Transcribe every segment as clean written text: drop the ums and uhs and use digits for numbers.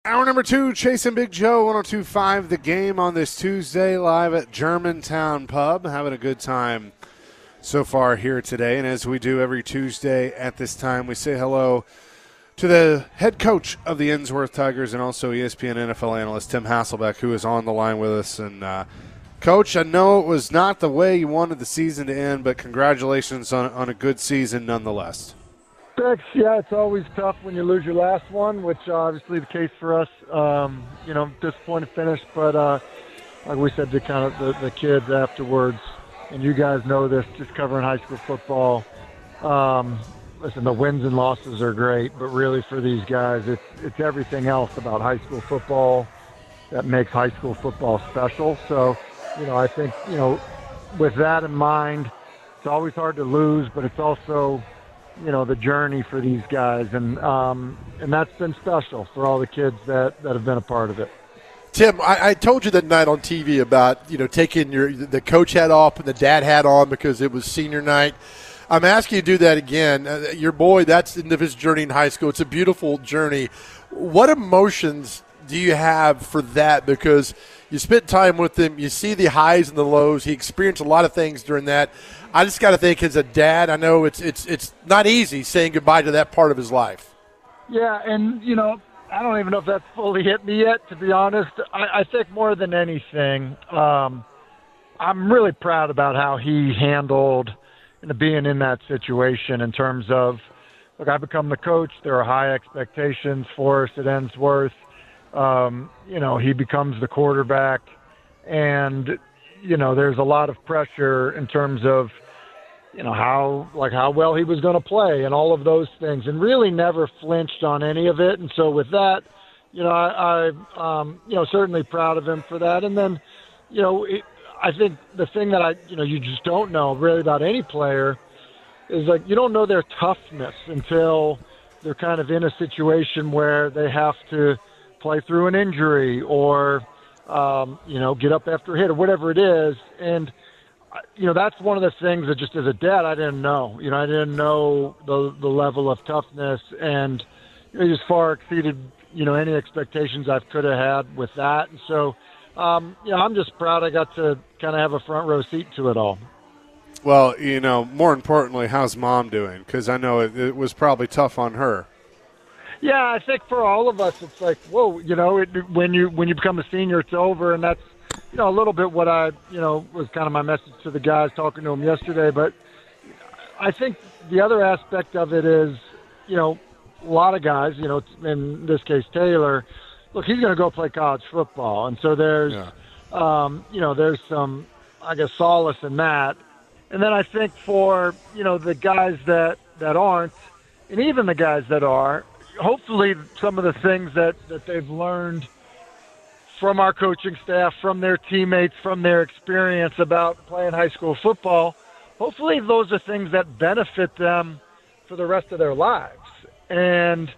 Hour number two, Chase and Big Joe, 102.5 The Game on this Tuesday, live at Germantown Pub. Having a good time so far here today. And as we do every Tuesday at this time, we say hello to the head coach of the Innsworth Tigers and also ESPN NFL analyst Tim Hasselbeck, who is on the line with us. And, Coach, I know it was not the way you wanted the season to end, but congratulations on a good season nonetheless. Thanks. Yeah, it's always tough when you lose your last one, which obviously the case for us. Disappointed finish, but like we said to kind of the kids afterwards, and you guys know this, just covering high school football. Listen, the wins and losses are great, but really for these guys, it's everything else about high school football that makes high school football special. So, I think, with that in mind, it's always hard to lose, but it's also the journey for these guys, and that's been special for all the kids that have been a part of it. Tim, I told you that night on TV about taking the coach hat off and the dad hat on because it was senior night. I'm asking you to do that again. Your boy, that's the end of his journey in high school. It's a beautiful journey. What emotions do you have for that? Because you spent time with him, you see the highs and the lows. He experienced a lot of things during that. I just got to think, as a dad, I know it's not easy saying goodbye to that part of his life. Yeah, and I don't even know if that's fully hit me yet, to be honest. I think more than anything, I'm really proud about how he handled being in that situation in terms of, look, I become the coach. There are high expectations for us at Innsworth. He becomes the quarterback, and there's a lot of pressure in terms of how well he was going to play and all of those things, and really never flinched on any of it. And so with that, I'm certainly proud of him for that. And then I think the thing that you just don't know really about any player is, like, you don't know their toughness until they're kind of in a situation where they have to play through an injury or get up after a hit or whatever it is. And, that's one of the things that just as a dad, I didn't know. I didn't know the level of toughness, and it just far exceeded, any expectations I could have had with that. And so, I'm just proud I got to kind of have a front row seat to it all. Well, more importantly, how's Mom doing? Because I know it was probably tough on her. Yeah, I think for all of us, it's like, whoa, when you become a senior, it's over, and that's, a little bit what I, was kind of my message to the guys talking to them yesterday. But I think the other aspect of it is, a lot of guys, in this case Taylor, look, he's going to go play college football, and so there's, there's some, I guess, solace in that. And then I think for, the guys that aren't, and even the guys that are, hopefully some of the things that they've learned from our coaching staff, from their teammates, from their experience about playing high school football, hopefully those are things that benefit them for the rest of their lives. And,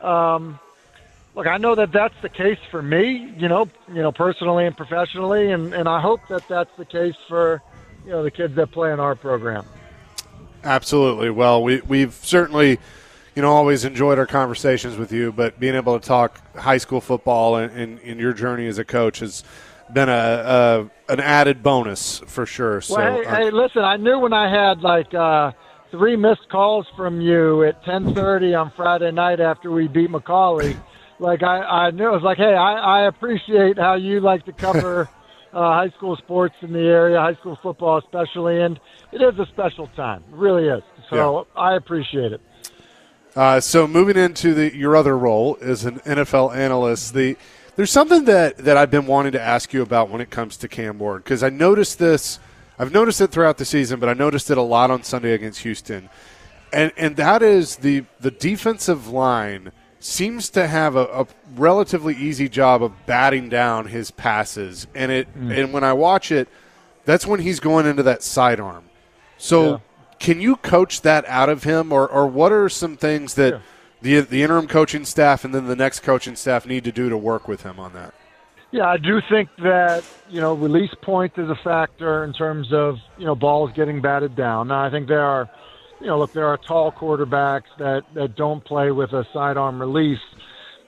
look, I know that that's the case for me, personally and professionally, and I hope that that's the case for, the kids that play in our program. Absolutely. Well, we've certainly always enjoyed our conversations with you, but being able to talk high school football and your journey as a coach has been an added bonus for sure. So, well, hey, listen, I knew when I had 3 missed calls from you at 10:30 on Friday night after we beat McCallie. I knew, it was like, hey, I appreciate how you like to cover high school sports in the area, high school football especially, and it is a special time. It really is. So yeah. I appreciate it. So moving into your other role as an NFL analyst, there's something that I've been wanting to ask you about when it comes to Cam Ward, because I noticed this. I've noticed it throughout the season, but I noticed it a lot on Sunday against Houston, and that is the defensive line seems to have a relatively easy job of batting down his passes, and and when I watch it, that's when he's going into that sidearm. So. Yeah. Can you coach that out of him, or what are some things that the interim coaching staff and then the next coaching staff need to do to work with him on that? Yeah, I do think that, release point is a factor in terms of, balls getting batted down. Now, I think there are, there are tall quarterbacks that don't play with a sidearm release.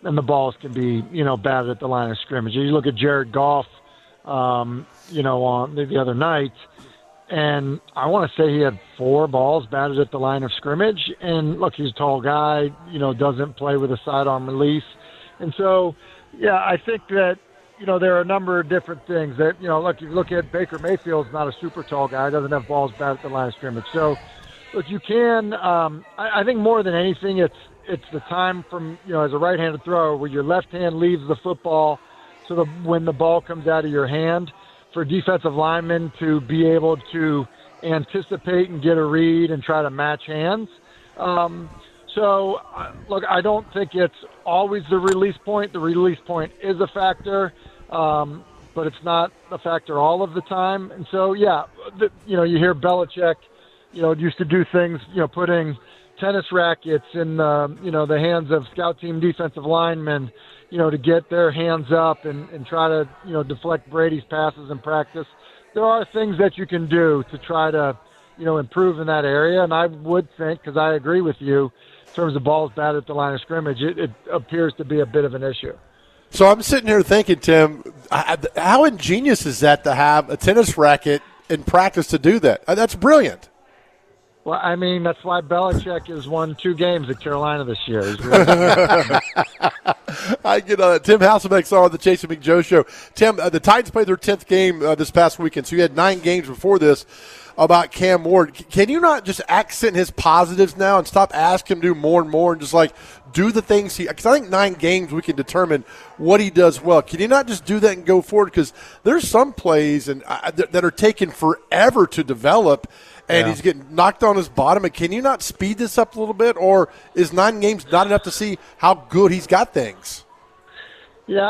and the balls can be, batted at the line of scrimmage. You look at Jared Goff, on the other night, and I want to say he had 4 balls batted at the line of scrimmage. And look, he's a tall guy, doesn't play with a sidearm release. And so, yeah, I think that, there are a number of different things that, look, you look at Baker Mayfield's not a super tall guy, doesn't have balls batted at the line of scrimmage. So, look, you can, I think more than anything, it's the time from, as a right-handed thrower where your left hand leaves the football so when the ball comes out of your hand, for defensive linemen to be able to anticipate and get a read and try to match hands. So, look, I don't think it's always the release point. The release point is a factor, but it's not a factor all of the time. And so, yeah, you hear Belichick, used to do things, putting tennis rackets in, the hands of scout team defensive linemen, to get their hands up and try to, deflect Brady's passes in practice. There are things that you can do to try to, improve in that area. And I would think, because I agree with you, in terms of balls batted at the line of scrimmage, it appears to be a bit of an issue. So I'm sitting here thinking, Tim, how ingenious is that to have a tennis racket in practice to do that? That's brilliant. Well, I mean, that's why Belichick has won 2 games at Carolina this year. I get Tim Hasselbeck's on the Jason McJoe Show. Tim, the Titans played their 10th game this past weekend, so you had 9 games before this about Cam Ward. Can you not just accent his positives now and stop asking him to do more and more and just, do the things because I think 9 games we can determine what he does well. Can you not just do that and go forward? Because there's some plays that are taking forever to develop, and he's getting knocked on his bottom. And can you not speed this up a little bit, or is 9 games not enough to see how good he's got things? Yeah,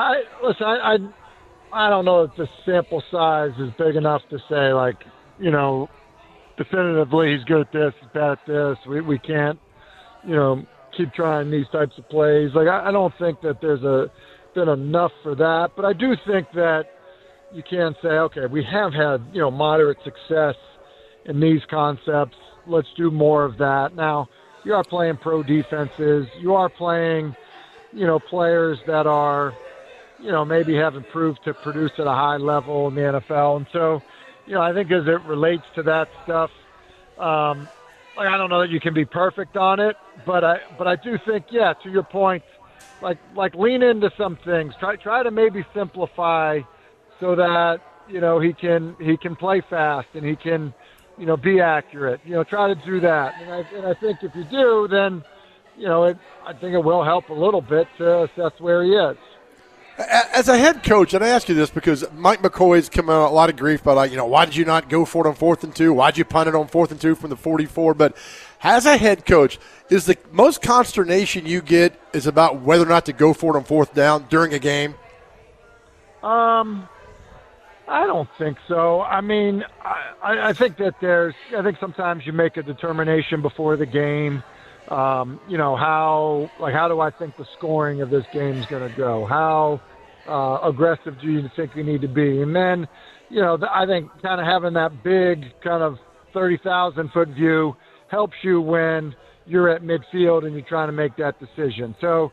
I don't know if the sample size is big enough to say, definitively he's good at this, he's bad at this. We can't, keep trying these types of plays. I don't think that there's been enough for that. But I do think that you can say, okay, we have had, moderate success in these concepts. Let's do more of that. Now, you are playing pro defenses. You are playing, players that are, maybe have improved to produce at a high level in the NFL. And so, I think as it relates to that stuff, I don't know that you can be perfect on it, but I do think, to your point, lean into some things. Try to maybe simplify so that, he can play fast and he can, be accurate. Try to do that. And I think if you do, then, I think it will help a little bit to assess where he is. As a head coach, and I ask you this because Mike McCoy's come out a lot of grief about, why did you not go for it on 4th and 2? Why did you punt it on 4th and 2 from the 44? But as a head coach, is the most consternation you get is about whether or not to go for it on 4th down during a game? I don't think so. I mean, I think that I think sometimes you make a determination before the game. How do I think the scoring of this game is going to go? How aggressive do you think we need to be? And then, I think kind of having that big kind of 30,000-foot view helps you when you're at midfield and you're trying to make that decision. So,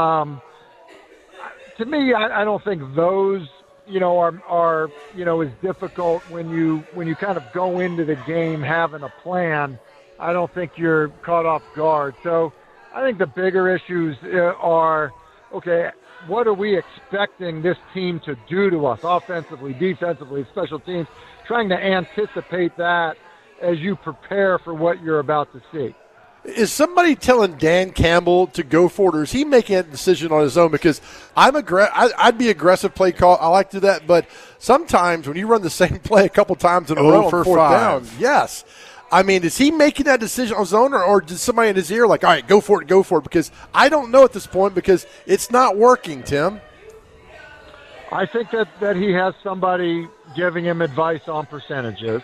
to me, I don't think those, are as difficult when you kind of go into the game having a plan. I don't think you're caught off guard. So I think the bigger issues are, okay, what are we expecting this team to do to us offensively, defensively, special teams, trying to anticipate that as you prepare for what you're about to see. Is somebody telling Dan Campbell to go for it, or is he making that decision on his own? Because I'd be aggressive play call. I like to do that, but sometimes when you run the same play a couple times in a row on 4th down, yes. I mean, is he making that decision on his own, or did somebody in his ear all right, go for it? Because I don't know at this point because it's not working, Tim. I think that he has somebody giving him advice on percentages.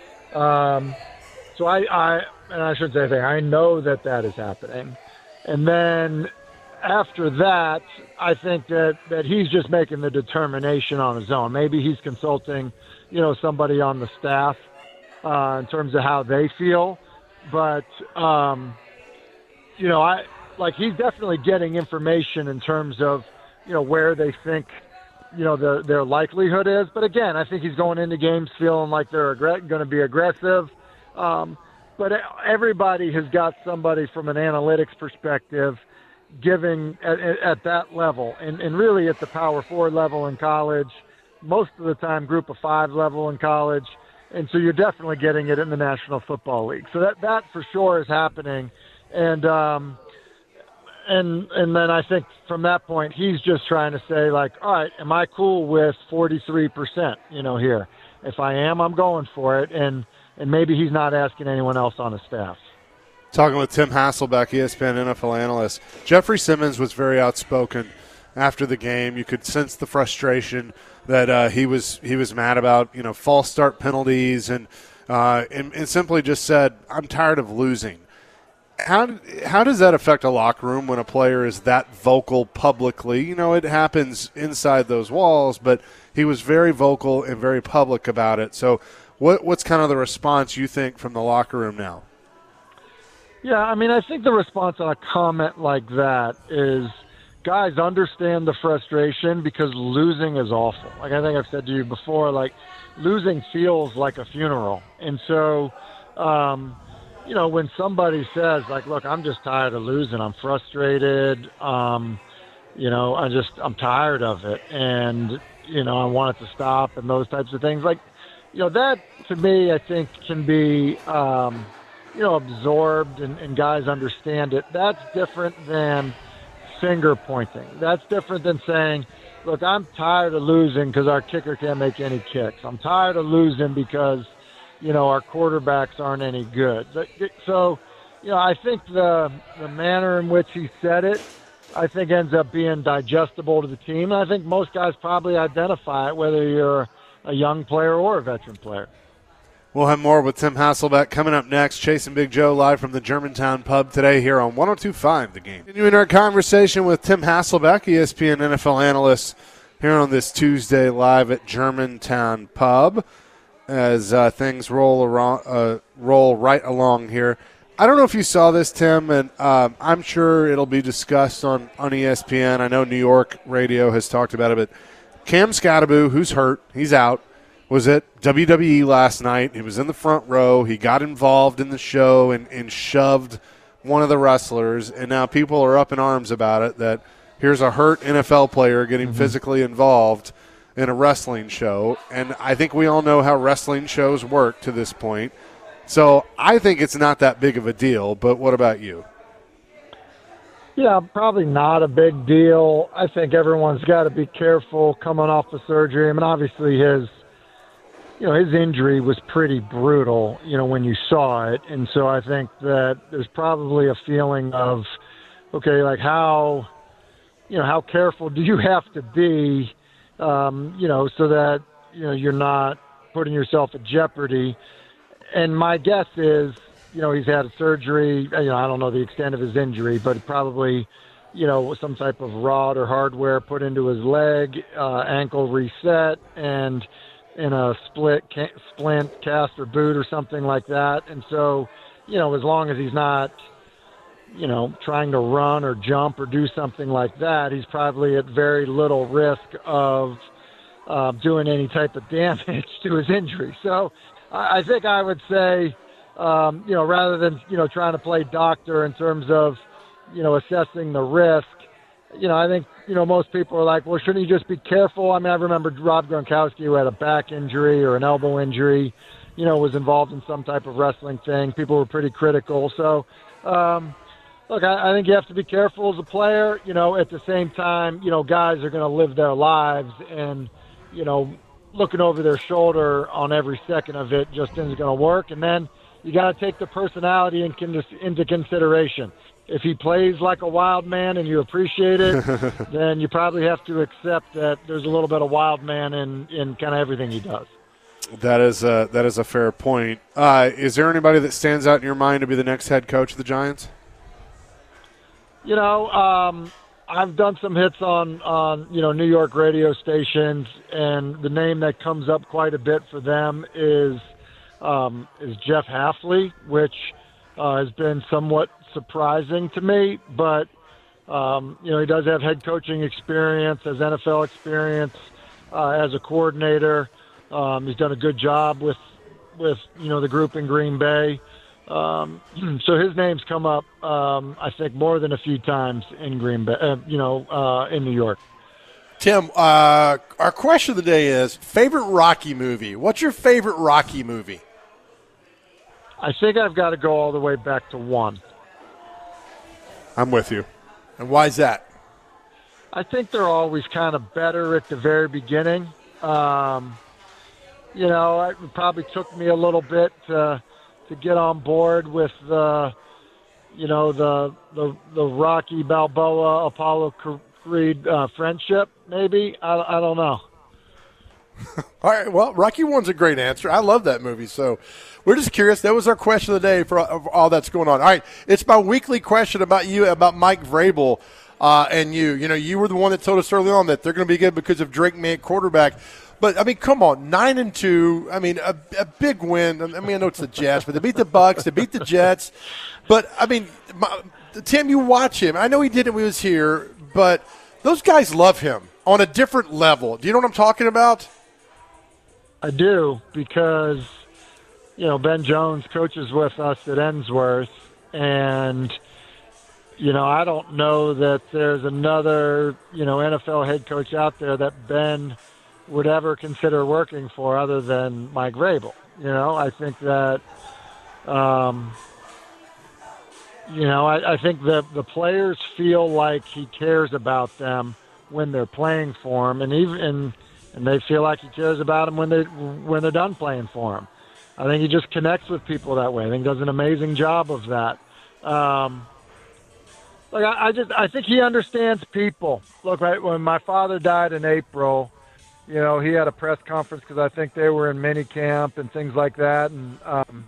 So I shouldn't say anything. I know that is happening. And then after that, I think that he's just making the determination on his own. Maybe he's consulting, somebody on the staff in terms of how they feel. But, like he's definitely getting information in terms of, where they think, their likelihood is. But again, I think he's going into games feeling like they're going to be aggressive. But everybody has got somebody from an analytics perspective giving at that level, and really at the Power 4 level in college, most of the time Group of 5 level in college, and so you're definitely getting it in the National Football League. So that for sure is happening, and then I think from that point he's just trying to say, like, all right, am I cool with 43%? Here, if I am, I'm going for it, and maybe he's not asking anyone else on his staff. Talking with Tim Hasselbeck, ESPN NFL analyst. Jeffrey Simmons was very outspoken after the game. You could sense the frustration that he was mad about, false start penalties, and simply just said, "I'm tired of losing." How does that affect a locker room when a player is that vocal publicly? It happens inside those walls, but he was very vocal and very public about it. So what's kind of the response you think from the locker room now? Yeah, I think the response on a comment like that is guys understand the frustration because losing is awful. Like I think I've said to you before, like losing feels like a funeral. And so, when somebody says like, look, I'm just tired of losing, I'm frustrated, I'm tired of it, and, I want it to stop and those types of things. Like, that to me, I think can be, absorbed and guys understand it. That's different than finger pointing. That's different than saying, look, I'm tired of losing because our kicker can't make any kicks. I'm tired of losing because, our quarterbacks aren't any good. So, I think the manner in which he said it, I think ends up being digestible to the team. And I think most guys probably identify it, whether you're a young player or a veteran player. We'll have more with Tim Hasselbeck coming up next. Chase and Big Joe live from the Germantown Pub today here on 102.5 The Game. Continuing our conversation with Tim Hasselbeck, ESPN NFL analyst, here on this Tuesday live at Germantown Pub as things roll right along here. I don't know if you saw this, Tim, and I'm sure it'll be discussed on ESPN. I know New York radio has talked about it, but Cam Skattebo, who's hurt, he's out, was at WWE last night. He was in the front row. He got involved in the show and shoved one of the wrestlers, and now people are up in arms about it, that here's a hurt NFL player getting physically involved in a wrestling show. And I think we all know how wrestling shows work to this point. So I think it's not that big of a deal, but what about you? Yeah, probably not a big deal. I think everyone's got to be careful coming off the surgery. Obviously his injury was pretty brutal, when you saw it. And so I think that there's probably a feeling of, okay, like how careful do you have to be, so that, you're not putting yourself at jeopardy. And my guess is, he's had a surgery. I don't know the extent of his injury, but probably, some type of rod or hardware put into his leg, ankle reset, and in a splint cast or boot or something like that. And so, as long as he's not, trying to run or jump or do something like that, he's probably at very little risk of doing any type of damage to his injury. So I think I would say, rather than, trying to play doctor in terms of, assessing the risk, I think, most people are like, well, shouldn't you just be careful? I remember Rob Gronkowski, who had a back injury or an elbow injury, was involved in some type of wrestling thing. People were pretty critical. So, look, I think you have to be careful as a player. At the same time, guys are going to live their lives, and, looking over their shoulder on every second of it just isn't going to work. And then you got to take the personality into consideration. If he plays like a wild man and you appreciate it, then you probably have to accept that there's a little bit of wild man in kind of everything he does. That is a fair point. Is there anybody that stands out in your mind to be the next head coach of the Giants? I've done some hits on New York radio stations, and the name that comes up quite a bit for them is Jeff Hafley, which has been somewhat surprising to me, but he does have head coaching experience, has NFL experience as a coordinator. He's done a good job with the group in Green Bay. So his name's come up, I think, more than a few times in Green Bay, in New York. Tim, our question of the day is favorite Rocky movie. What's your favorite Rocky movie? I think I've got to go all the way back to 1. I'm with you. And why is that? I think they're always kind of better at the very beginning. It probably took me a little bit to get on board with the Rocky Balboa Apollo Creed friendship. Maybe I don't know. All right. Well, Rocky I's a great answer. I love that movie. So we're just curious. That was our question of the day for all that's going on. All right. It's my weekly question about you, about Mike Vrabel and you. You were the one that told us early on that they're going to be good because of Drake May at quarterback. But, come on, 9-2. A big win. I know it's the Jets, but they beat the Bucks. They beat the Jets. But, Tim, you watch him. I know he did it when he was here, but those guys love him on a different level. Do you know what I'm talking about? I do, because, Ben Jones coaches with us at Ensworth, and, I don't know that there's another, NFL head coach out there that Ben would ever consider working for other than Mike Vrabel. I think that, I think the players feel like he cares about them when they're playing for him, and they feel like he cares about them when they're done playing for him. I think he just connects with people that way. I think he does an amazing job of that. I think he understands people. Look, right when my father died in April, he had a press conference because I think they were in mini camp and things like that. And,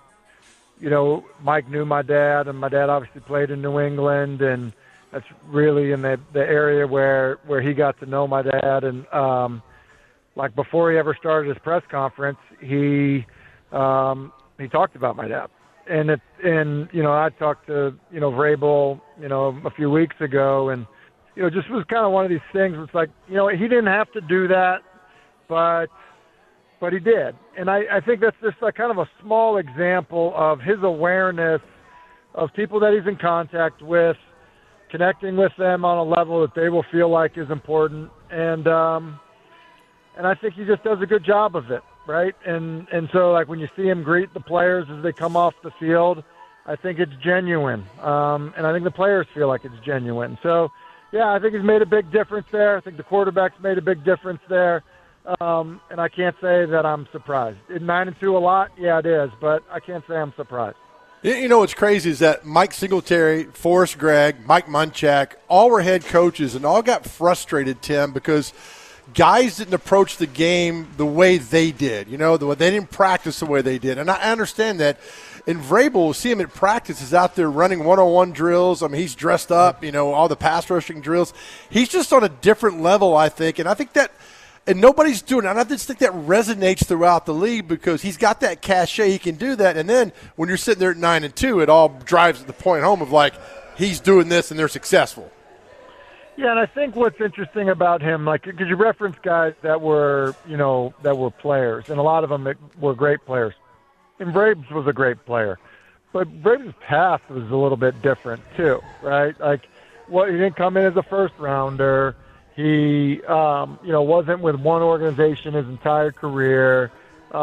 Mike knew my dad, and my dad obviously played in New England, and that's really in the area where he got to know my dad. And, before he ever started his press conference, he talked about my dad. And I talked to, Vrabel, a few weeks ago, and, just was kind of one of these things. It's like, he didn't have to do that. But he did. And I think that's just kind of a small example of his awareness of people that he's in contact with, connecting with them on a level that they will feel like is important. And I think he just does a good job of it, right? And so, when you see him greet the players as they come off the field, I think it's genuine. And I think the players feel like it's genuine. So, yeah, I think he's made a big difference there. I think the quarterback's made a big difference there. And I can't say that I'm surprised. 9-2 a lot? Yeah, it is, but I can't say I'm surprised. What's crazy is that Mike Singletary, Forrest Gregg, Mike Munchak, all were head coaches and all got frustrated, Tim, because guys didn't approach the game the way they did. They didn't practice the way they did. And I understand that. And Vrabel, see him at practice, is out there running one-on-one drills. He's dressed up, all the pass rushing drills. He's just on a different level, I think. And I think that – and nobody's doing it. And I just think that resonates throughout the league because he's got that cachet. He can do that. And then when you're sitting there at 9-2, it all drives the point home of he's doing this and they're successful. Yeah, and I think what's interesting about him, because you reference guys that were players, and a lot of them were great players. And Vrabel was a great player. But Vrabel's path was a little bit different too, right? He didn't come in as a first-rounder. He, wasn't with one organization his entire career.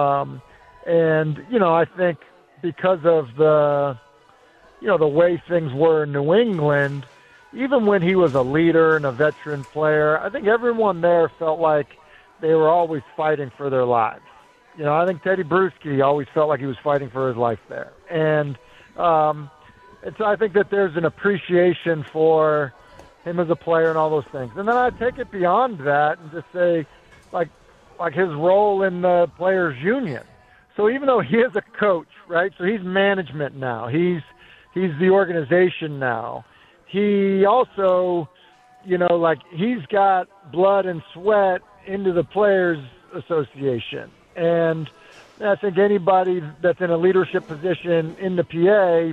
I think because of the way things were in New England, even when he was a leader and a veteran player, I think everyone there felt like they were always fighting for their lives. I think Teddy Bruschi always felt like he was fighting for his life there. And so I think that there's an appreciation for him as a player and all those things. And then I take it beyond that and just say, like his role in the players' union. So even though he is a coach, right? So he's management now. He's the organization now. He also, he's got blood and sweat into the Players Association. And I think anybody that's in a leadership position in the PA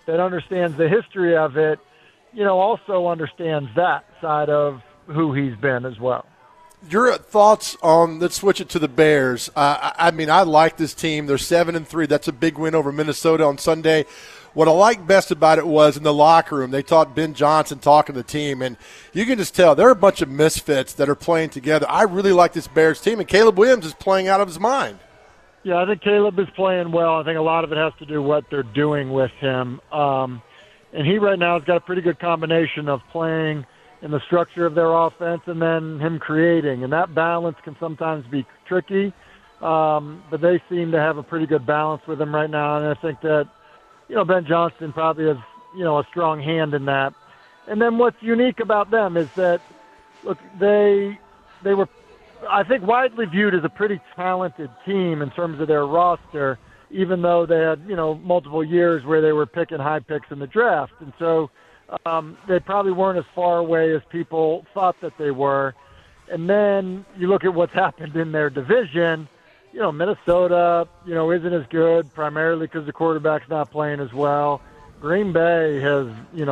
that understands the history of it, also understands that side of who he's been as well. Your thoughts on, let's switch it to the Bears. I mean, I like this team. They're 7-3. That's a big win over Minnesota on Sunday. What I liked best about it was in the locker room, they taught Ben Johnson talking to the team, and you can just tell they're a bunch of misfits that are playing together. I really like this Bears team, and Caleb Williams is playing out of his mind. Yeah, I think Caleb is playing well. I think a lot of it has to do with what they're doing with him. And he right now has got a pretty good combination of playing in the structure of their offense and then him creating. And that balance can sometimes be tricky, but they seem to have a pretty good balance with him right now. And I think that, Ben Johnson probably has, a strong hand in that. And then what's unique about them is that, look, they were, I think, widely viewed as a pretty talented team in terms of their roster, even though they had, multiple years where they were picking high picks in the draft. And so they probably weren't as far away as people thought that they were. And then you look at what's happened in their division. Minnesota, isn't as good, primarily because the quarterback's not playing as well. Green Bay has,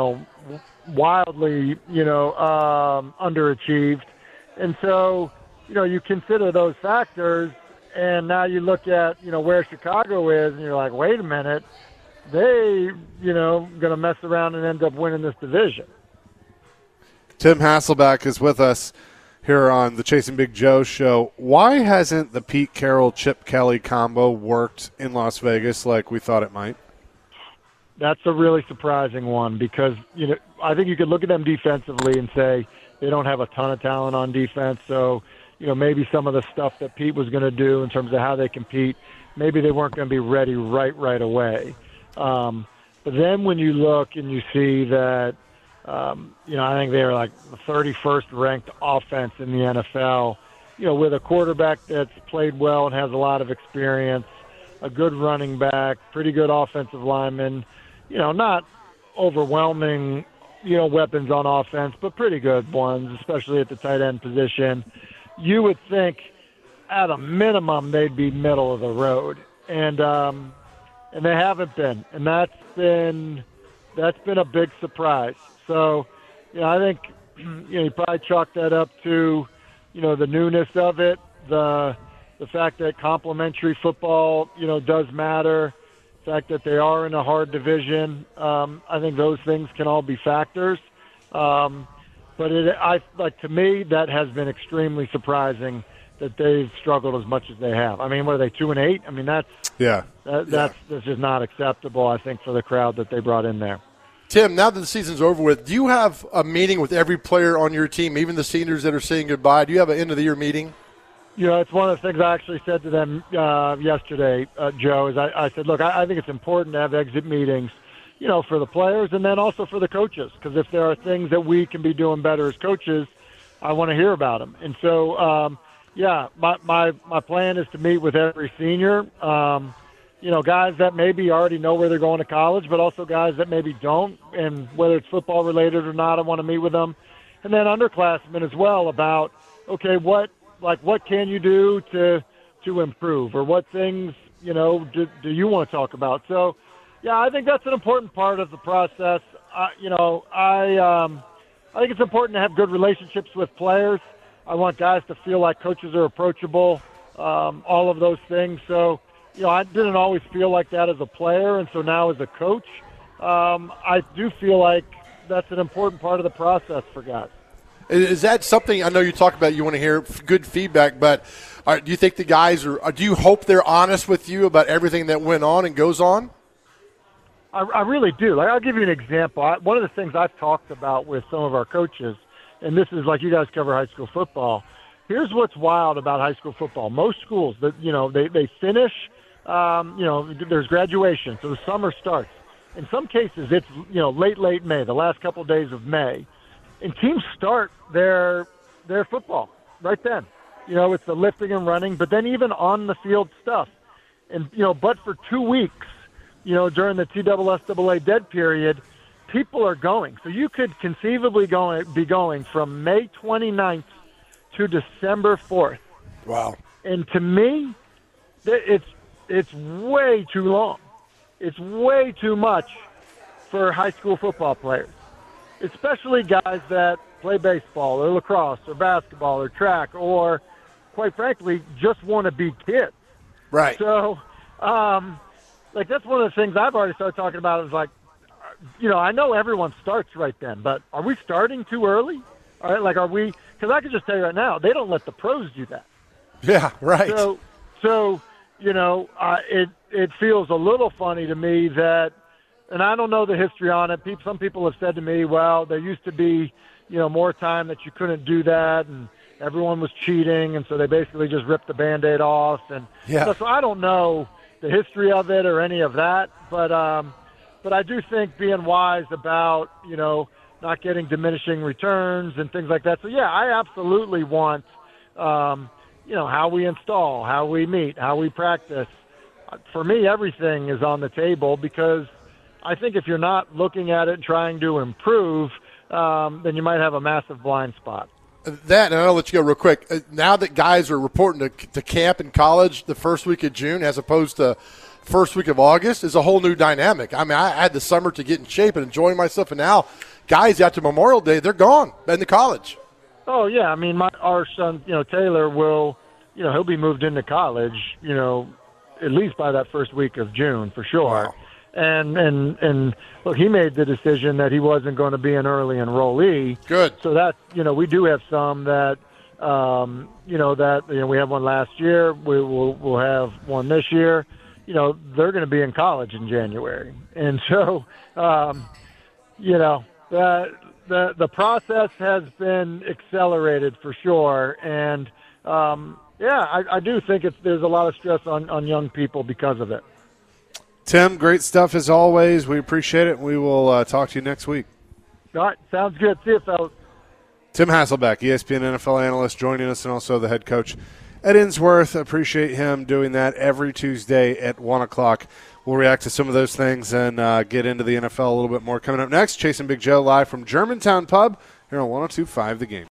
wildly, underachieved. And so, you consider those factors, and now you look at, where Chicago is, and you're like, wait a minute, they, going to mess around and end up winning this division. Tim Hasselback is with us here on the Chasing Big Joe show. Why hasn't the Pete Carroll, Chip Kelly combo worked in Las Vegas like we thought it might? That's a really surprising one because, I think you could look at them defensively and say they don't have a ton of talent on defense. So, maybe some of the stuff that Pete was going to do in terms of how they compete, maybe they weren't going to be ready right away. But then when you look and you see that, I think they were like the 31st ranked offense in the NFL, with a quarterback that's played well and has a lot of experience, a good running back, pretty good offensive lineman, not overwhelming, weapons on offense, but pretty good ones, especially at the tight end position. You would think at a minimum they'd be middle of the road. And they haven't been. And that's been a big surprise. So, I think, you probably chalk that up to, the newness of it, the fact that complementary football, does matter, the fact that they are in a hard division. I think those things can all be factors. But to me, that has been extremely surprising that they've struggled as much as they have. I mean, what are they, 2-8? I mean, that's just not acceptable, I think, for the crowd that they brought in there. Tim, now that the season's over with, do you have a meeting with every player on your team, even the seniors that are saying goodbye? Do you have an end-of-the-year meeting? It's one of the things I actually said to them yesterday, Joe, is I said, look, I think it's important to have exit meetings, for the players and then also for the coaches, because if there are things that we can be doing better as coaches, I want to hear about them. And so, my plan is to meet with every senior, guys that maybe already know where they're going to college, but also guys that maybe don't, and whether it's football related or not, I want to meet with them. And then underclassmen as well about, okay, what can you do to improve, or what things, do you want to talk about? So, I think that's an important part of the process. I think it's important to have good relationships with players. I want guys to feel like coaches are approachable, all of those things. So, I didn't always feel like that as a player, and so now as a coach, I do feel like that's an important part of the process for guys. Is that something, I know you talk about you want to hear good feedback, but do you think the guys do you hope they're honest with you about everything that went on and goes on? I really do. I'll give you an example. One of the things I've talked about with some of our coaches, and this is like you guys cover high school football, here's what's wild about high school football. Most schools, they finish, there's graduation, so the summer starts. In some cases, it's, late May, the last couple of days of May. And teams start their football right then. It's the lifting and running, but then even on the field stuff. And, but for 2 weeks, during the TSSAA dead period, people are going. So you could conceivably be going from May 29th to December 4th. Wow. And to me, it's way too long. It's way too much for high school football players, especially guys that play baseball or lacrosse or basketball or track or, quite frankly, just want to be kids. Right. So, like, that's one of the things I've already started talking about is, like, I know everyone starts right then, but are we starting too early? All right, like, are we – because I can just tell you right now, they don't let the pros do that. Yeah, right. So it feels a little funny to me that – and I don't know the history on it. Some people have said to me, well, there used to be, more time that you couldn't do that, and everyone was cheating, and so they basically just ripped the Band-Aid off. And so I don't know the history of it or any of that, but I do think being wise about, not getting diminishing returns and things like that. So, yeah, I absolutely want, how we install, how we meet, how we practice. For me, everything is on the table because I think if you're not looking at it and trying to improve, then you might have a massive blind spot. That, and I'll let you go real quick. Now that guys are reporting to camp in college the first week of June as opposed to first week of August is a whole new dynamic. I mean, I had the summer to get in shape and enjoy myself, and now guys after Memorial Day, they're gone into college. Oh, yeah. I mean, our son, Taylor will, he'll be moved into college, at least by that first week of June for sure. Wow. And look, he made the decision that he wasn't going to be an early enrollee. Good. So that, we do have some that, we had one last year. We'll have one this year. They're going to be in college in January. And so, the process has been accelerated for sure. And, I do think there's a lot of stress on young people because of it. Tim, great stuff as always. We appreciate it. We will talk to you next week. All right. Sounds good. See you, fellas. Tim Hasselbeck, ESPN NFL analyst, joining us, and also the head coach at Innsworth. Appreciate him doing that every Tuesday at 1 o'clock. We'll react to some of those things and get into the NFL a little bit more. Coming up next, Chasing Big Joe live from Germantown Pub here on 102.5 The Game.